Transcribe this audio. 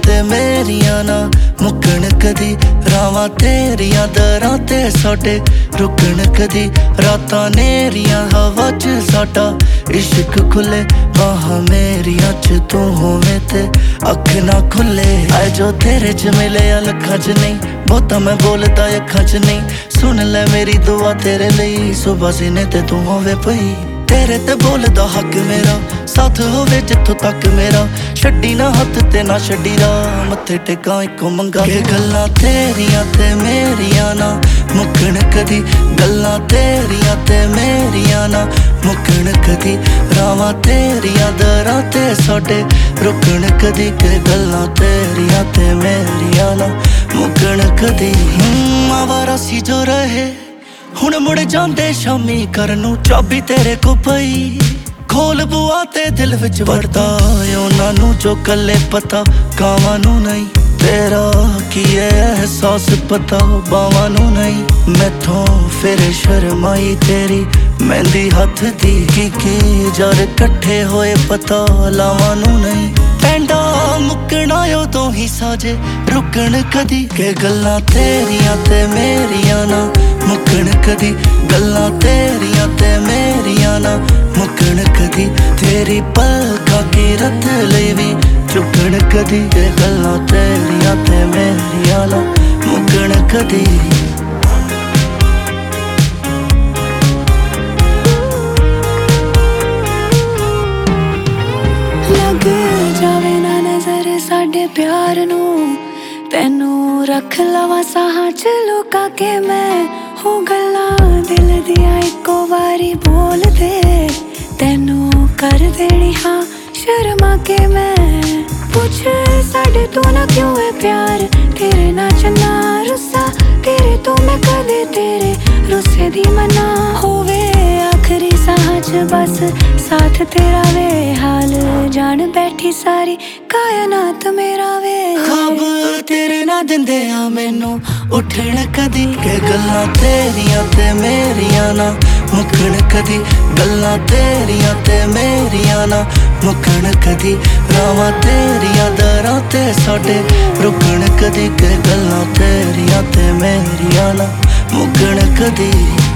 ते मेरियां ना मुक्कण कदी, रावां तेरियां दरां ते साडे रुकण कदी। रातां नेरियां हवा च साडा इश्क खुले, बाहां मेरियां च तू होवें ते अख ना खुले। आए जो तेरे च मिले लखां च नहीं, बहुता मैं बोलदा अखां च नहीं। सुन ले मेरी दुआ तेरे लिए, सुबह सीने ते तू होवे पई। तेरे ते बोलदा हक मेरा, साथ होवे जिथों तक मेरा। छड्डी ना हथ ते ना छड्डी राह, मत्थे टेकां इको मंगा के। गल्लां तेरियां ते मेरियां ना मुक्कण कदी, गल्लां तेरियां ते मेरियां ना मुक्कण कदी। रावां तेरियां दरां ते साडे रुकण कदी, के गल्लां तेरियां ते मेरियां ना मुक्कण कदी। आवारा सी जो रहे हुण मुड़ जांदे शामी घर नूं, चाबी तेरे को पई। खोल बुआ ते दिल विच वड़दा उन्हां नूं जो कल्ले पता कावां नूं नहीं। तेरा की एहसास पता बावां नूं नहीं। मैथों फिर शर्माई तेरी मेहंदी हथ दी, की जर कट्ठे होए पता लावां नूं नहीं। पैंडा मुक्कना उदों ही साजे रुकण कदी, के गल्लां तेरियां ते मेरियां ना मुक्कण कदी। गल्लां तेरियां ते मेरियां ना मुक्कण कदी, तेरी पलकां की रत लई वी चुकण कदी। के गल्लां तेरियां ते मेरियां ना मुक्कण कदी। लग जावे ना नजर साडे प्यार नूं, तैनू रख लवां साहां च लुका के। मैं हो गल्लां दिल दियां इको वारी बोल दे, तैनू कर देनी हाँ शर्मा के। मैं पुछ साडे तू ना क्यों है प्यार, तेरे ना चन्ना रुस्सा तेरे तो मैं कदे तेरे रुस्से दी मना। होवे आखरी साहां च बस साथ तेरा वे, हाल जान बैठी सारी कायनात मेरा वे। ख्वाब तेरे ना दिंदे आ मैनू उठण कदी, के गल्लां तेरियां ते मेरियां ना मुक्कण कदी। गल्लां तेरियां ते मेरियां ना मुक्कण कदी, रावां तेरियां दरां ते साडे रुकण कदी। के गल्लां तेरियां ते मेरियां ना मुक्कण कदी।